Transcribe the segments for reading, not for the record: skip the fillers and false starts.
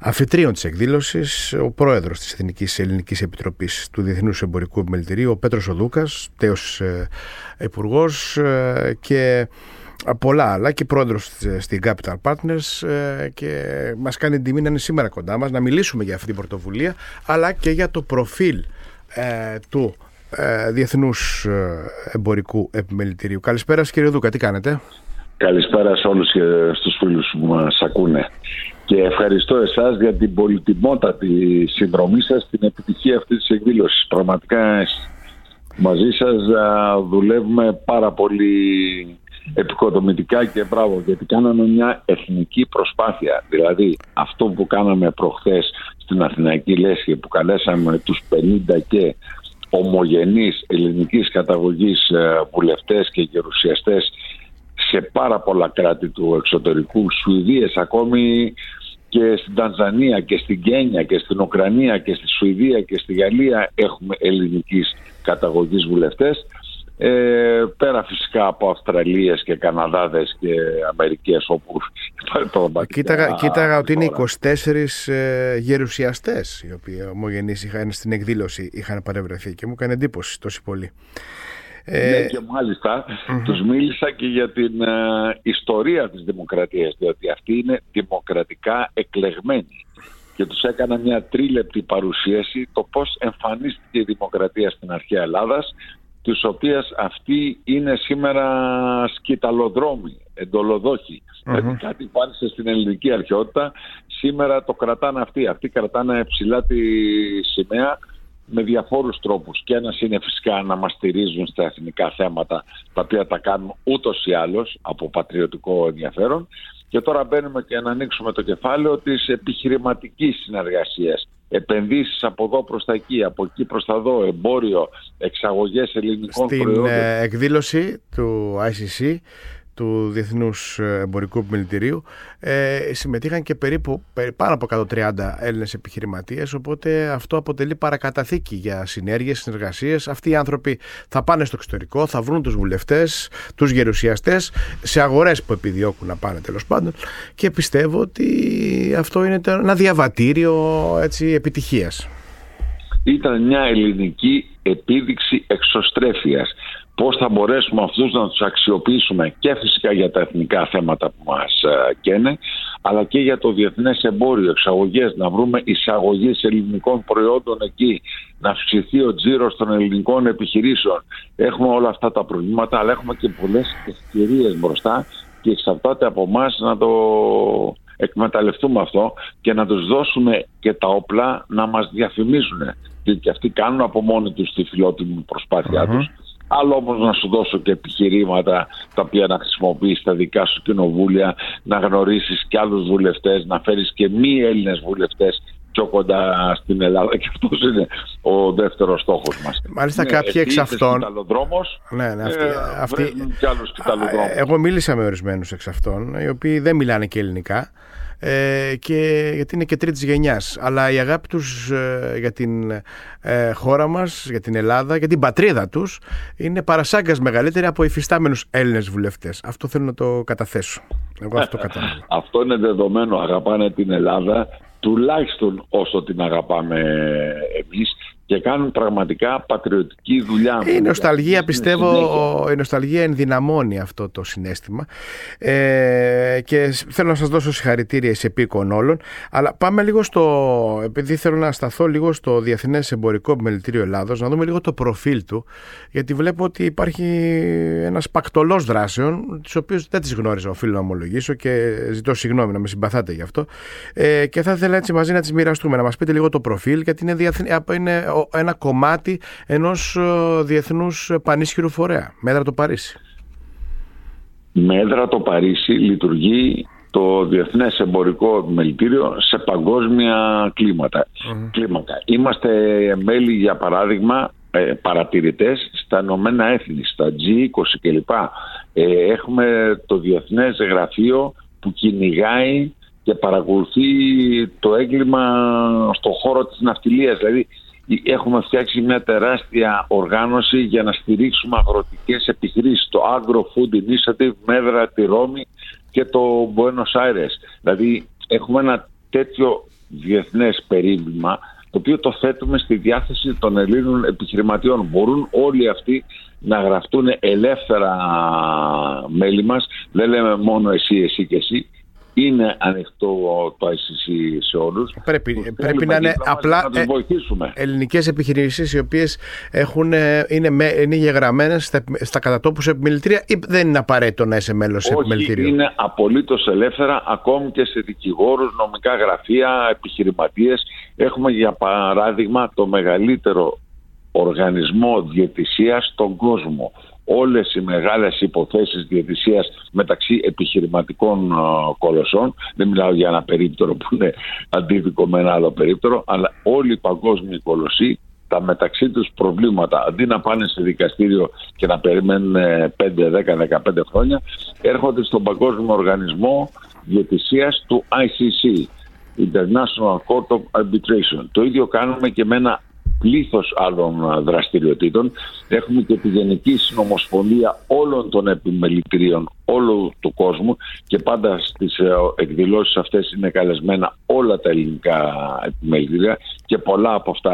Αφιτρίων της εκδήλωσης ο πρόεδρος της Εθνικής Ελληνικής Επιτροπής του Διεθνούς Εμπορικού Επιμελητηρίου, ο Πέτρος ο Δούκας, τέος υπουργός και πολλά άλλα, και πρόεδρος στην Capital Partners, και μας κάνει τιμή να είναι σήμερα κοντά μας, να μιλήσουμε για αυτή την πρωτοβουλία αλλά και για το προφίλ του Διεθνούς Εμπορικού Επιμελητηρίου. Καλησπέρα κύριε Δούκα, τι κάνετε? Καλησπέρα σε όλους και στους φίλους που μας ακούνε. Και ευχαριστώ εσάς για την πολυτιμότατη συνδρομή σας στην επιτυχία αυτής της εκδήλωσης. Πραγματικά μαζί σας δουλεύουμε πάρα πολύ επικοδομητικά και μπράβο, γιατί κάναμε μια εθνική προσπάθεια. Δηλαδή αυτό που κάναμε προχθές στην Αθηναϊκή Λέσχη, που καλέσαμε τους 50 και ομογενείς ελληνικής καταγωγής βουλευτές και γερουσιαστές σε πάρα πολλά κράτη του εξωτερικού, Σουηδίες ακόμη, και στην Τανζανία και στην Κένια και στην Ουκρανία και στη Σουηδία και στη Γαλλία έχουμε ελληνικής καταγωγής βουλευτές, πέρα φυσικά από Αυστραλίες και Καναδάδες και Αμερικές, όπου κοίταγα ότι είναι 24 γερουσιαστές οι οποίοι ομογενείς στην εκδήλωση είχαν παρευρεθεί και μου έκανε εντύπωση τόση πολύ. Ναι, και μάλιστα τους μίλησα και για την ιστορία της δημοκρατίας, διότι αυτή είναι δημοκρατικά εκλεγμένη, και τους έκανα μια τρίλεπτη παρουσίαση το πώς εμφανίστηκε η δημοκρατία στην αρχαία Ελλάδας, της οποίας αυτή είναι σήμερα σκυταλοδρόμοι, εντολοδόχοι. Δηλαδή κάτι πάνησε στην ελληνική αρχαιότητα, σήμερα το κρατάνε αυτοί κρατάνε ψηλά τη σημαία με διαφόρους τρόπους, και ένας είναι φυσικά να μας στηρίζουν στα εθνικά θέματα, τα οποία τα κάνουν ούτως ή άλλως από πατριωτικό ενδιαφέρον, και τώρα μπαίνουμε και να ανοίξουμε το κεφάλαιο της επιχειρηματικής συνεργασίας, επενδύσεις από εδώ προς τα εκεί, από εκεί προς τα εδώ, εμπόριο, εξαγωγές ελληνικών προϊόντων. Στην εκδήλωση του ICC, του Διεθνούς Εμπορικού Επιμελητηρίου, συμμετείχαν και περίπου πάνω από 130 Έλληνες επιχειρηματίες, οπότε αυτό αποτελεί παρακαταθήκη για συνέργειες, συνεργασίες. Αυτοί οι άνθρωποι θα πάνε στο εξωτερικό, θα βρουν τους βουλευτές, τους γερουσιαστές σε αγορές που επιδιώκουν να πάνε, τέλος πάντων, και πιστεύω ότι αυτό είναι ένα διαβατήριο επιτυχίας. Ήταν μια ελληνική επίδειξη εξωστρέφειας. Πώς θα μπορέσουμε αυτούς να τους αξιοποιήσουμε και φυσικά για τα εθνικά θέματα που μας καίνε, αλλά και για το διεθνές εμπόριο, εξαγωγές, να βρούμε εισαγωγές ελληνικών προϊόντων εκεί, να αυξηθεί ο τζίρος των ελληνικών επιχειρήσεων. Έχουμε όλα αυτά τα προβλήματα, αλλά έχουμε και πολλές ευκαιρίες μπροστά, και εξαρτάται από εμάς να το εκμεταλλευτούμε αυτό και να τους δώσουμε και τα όπλα να μας διαφημίζουν. Και αυτοί κάνουν από μόνοι τους τη φιλότιμη προσπάθειά τους. Άλλο όμως να σου δώσω και επιχειρήματα τα οποία να χρησιμοποιείς στα δικά σου κοινοβούλια, να γνωρίσεις και άλλους βουλευτές, να φέρεις και μη Έλληνες βουλευτές πιο κοντά στην Ελλάδα, και αυτός είναι ο δεύτερος στόχος μας. Μάλιστα κάποιοι εξ αυτών. Εγώ μίλησα με ορισμένους εξ αυτών, οι οποίοι δεν μιλάνε και ελληνικά, και γιατί είναι και τρίτης γενιάς, αλλά η αγάπη τους για την χώρα μας, για την Ελλάδα, για την πατρίδα τους, είναι παρασάγκας μεγαλύτερη από υφιστάμενους Έλληνες βουλευτές. Αυτό θέλω να το καταθέσω. Εγώ αυτό κατάλαβα. Αυτό είναι δεδομένο. Αγαπάνε την Ελλάδα τουλάχιστον όσο την αγαπάμε εμείς, και κάνουν πραγματικά πατριωτική δουλειά. Η νοσταλγία, πιστεύω, η νοσταλγία ενδυναμώνει αυτό το συναίσθημα, και θέλω να σας δώσω συγχαρητήρια εις επίκον όλων, αλλά πάμε λίγο επειδή θέλω να σταθώ λίγο στο Διεθνές Εμπορικό Επιμελητήριο Ελλάδος, να δούμε λίγο το προφίλ του, γιατί βλέπω ότι υπάρχει ένας πακτολός δράσεων, τις οποίες δεν τις γνώριζα, οφείλω να ομολογήσω, και ζητώ συγγνώμη, να με συμπαθάτε γι' αυτό, και θα ήθελα έτσι μαζί να τις μοιραστούμε, να μας πείτε λίγο το προφίλ, γιατί είναι ένα κομμάτι ενός διεθνούς πανίσχυρου φορέα, με έδρα το Παρίσι. Με έδρα το Παρίσι λειτουργεί το Διεθνές Εμπορικό Επιμελητήριο σε παγκόσμια κλίμακα. Είμαστε μέλη, για παράδειγμα, παρατηρητές στα Ηνωμένα Έθνη, στα G20 κλπ. Έχουμε το Διεθνές Γραφείο που κυνηγάει και παρακολουθεί το έγκλημα στον χώρο της ναυτιλίας. Δηλαδή έχουμε φτιάξει μια τεράστια οργάνωση για να στηρίξουμε αγροτικές επιχειρήσεις, το Agro Food Initiative με έδρα τη Ρώμη και το Buenos Aires. Δηλαδή έχουμε ένα τέτοιο διεθνές περίβλημα, το οποίο το θέτουμε στη διάθεση των Ελλήνων επιχειρηματιών. Μπορούν όλοι αυτοί να γραφτούν ελεύθερα μέλη μας. Δεν λέμε μόνο εσύ και εσύ. Είναι ανοιχτό το ICC σε όλους. Πρέπει να είναι απλά ελληνικές επιχειρήσεις οι οποίες είναι γεγραμμένες στα κατατόπους επιμελητήρια, ή δεν είναι απαραίτητο να είσαι μέλος σε επιμελητήριο? Όχι, είναι απολύτως ελεύθερα, ακόμη και σε δικηγόρους, νομικά γραφεία, επιχειρηματίες. Έχουμε για παράδειγμα το μεγαλύτερο οργανισμό διαιτησίας στον κόσμο. Όλες οι μεγάλες υποθέσεις διαιτησίας μεταξύ επιχειρηματικών κολοσσών, δεν μιλάω για ένα περίπτερο που είναι αντίδικο με ένα άλλο περίπτερο, αλλά όλοι οι παγκόσμιοι κολοσσοί, τα μεταξύ τους προβλήματα, αντί να πάνε σε δικαστήριο και να περιμένουν 5, 10, 15 χρόνια, έρχονται στον Παγκόσμιο Οργανισμό Διαιτησίας του ICC, International Court of Arbitration. Το ίδιο κάνουμε και με ένα πλήθος άλλων δραστηριοτήτων. Έχουμε και τη Γενική Συνομοσπονδία όλων των επιμελητηρίων όλου του κόσμου, και πάντα στις εκδηλώσεις αυτές είναι καλεσμένα όλα τα ελληνικά επιμελητήρια και πολλά από αυτά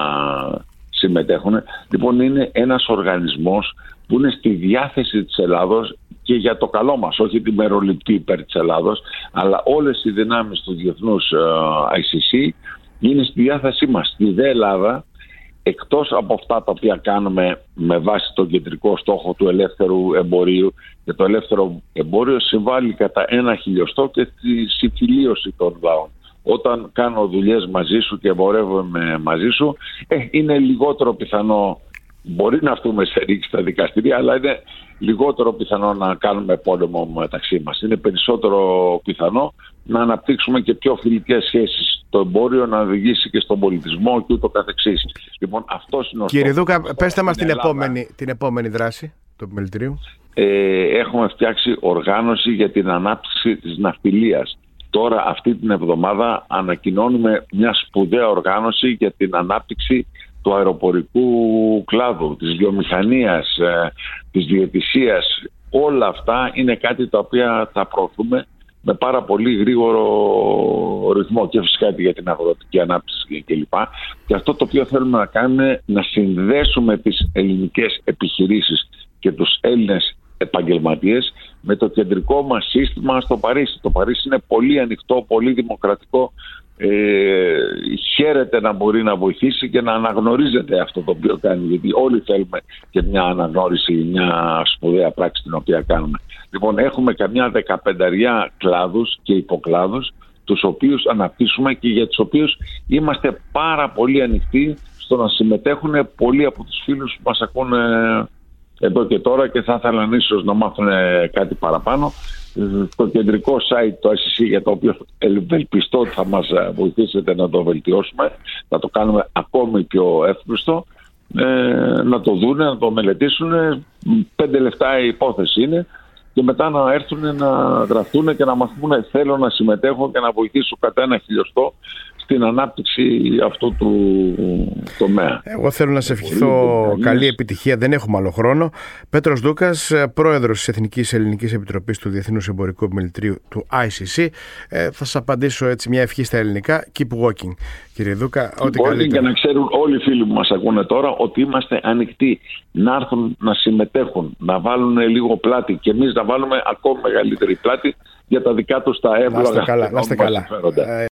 συμμετέχουν. Λοιπόν, είναι ένας οργανισμός που είναι στη διάθεση της Ελλάδος και για το καλό μας, όχι τη μεροληπτή υπέρ της Ελλάδος, αλλά όλες οι δυνάμεις του διεθνούς ICC είναι στη διάθεσή μας. Στη ΔΕ Ελλάδα, εκτός από αυτά τα οποία κάνουμε με βάση τον κεντρικό στόχο του ελεύθερου εμπορίου, και το ελεύθερο εμπόριο συμβάλλει κατά 1/1000 και στη συμφιλίωση των λαών. Όταν κάνω δουλειές μαζί σου και εμπορεύομαι μαζί σου, είναι λιγότερο πιθανό, μπορεί να έρθουμε σε ρήξη στα δικαστήρια, αλλά είναι λιγότερο πιθανό να κάνουμε πόλεμο μεταξύ μας. Είναι περισσότερο πιθανό να αναπτύξουμε και πιο φιλικές σχέσεις. Το εμπόριο να οδηγήσει και στον πολιτισμό και ούτω καθεξής. Λοιπόν, αυτός είναι ο Κύριε Δούκα, πέστε μας την επόμενη δράση του επιμελητηρίου. Έχουμε φτιάξει οργάνωση για την ανάπτυξη της ναυτιλίας. Τώρα αυτή την εβδομάδα ανακοινώνουμε μια σπουδαία οργάνωση για την ανάπτυξη του αεροπορικού κλάδου, της βιομηχανίας, της διαιτησίας. Όλα αυτά είναι κάτι τα οποία θα προωθούμε με πάρα πολύ γρήγορο ρυθμό, και φυσικά για την αγροτική ανάπτυξη κλπ. Και αυτό το οποίο θέλουμε να κάνουμε είναι να συνδέσουμε τις ελληνικές επιχειρήσεις και τους Έλληνες επαγγελματίες με το κεντρικό μας σύστημα στο Παρίσι. Το Παρίσι είναι πολύ ανοιχτό, πολύ δημοκρατικό. Χαίρεται να μπορεί να βοηθήσει και να αναγνωρίζεται αυτό το οποίο κάνει, γιατί όλοι θέλουμε και μια αναγνώριση, μια σπουδαία πράξη την οποία κάνουμε. Λοιπόν, έχουμε καμιά 15 κλάδους και υποκλάδους, τους οποίους αναπτύσσουμε και για τους οποίους είμαστε πάρα πολύ ανοιχτοί στο να συμμετέχουν πολλοί από τους φίλους που μας ακούνε εδώ και τώρα και θα ήθελαν ίσως να μάθουν κάτι παραπάνω. Το κεντρικό site, το ICC, για το οποίο ευελπιστώ ότι θα μας βοηθήσετε να το βελτιώσουμε, να το κάνουμε ακόμη πιο εύκριστο, να το δούνε, να το μελετήσουν. 5 λεπτά η υπόθεση είναι, και μετά να έρθουν να γραφτούν και να μας πούνε θέλω να συμμετέχω και να βοηθήσω κατά 1/1000 στην ανάπτυξη αυτού του τομέα. Εγώ θέλω να σε ευχηθώ καλή επιτυχία, δεν έχουμε άλλο χρόνο. Πέτρος Δούκας, πρόεδρος της Εθνικής Ελληνικής Επιτροπής του Διεθνούς Εμπορικού Επιμελητηρίου του ICC. Θα σας απαντήσω έτσι μια ευχή στα ελληνικά. Keep walking, κύριε Δούκα. Ό,τι καλύτερο. Και να ξέρουν όλοι οι φίλοι που μας ακούνε τώρα ότι είμαστε ανοιχτοί να έρθουν να συμμετέχουν, να βάλουν λίγο πλάτη και εμείς να βάλουμε ακόμη μεγαλύτερη πλάτη για τα δικά τους τα εύλογα. Να είστε καλά.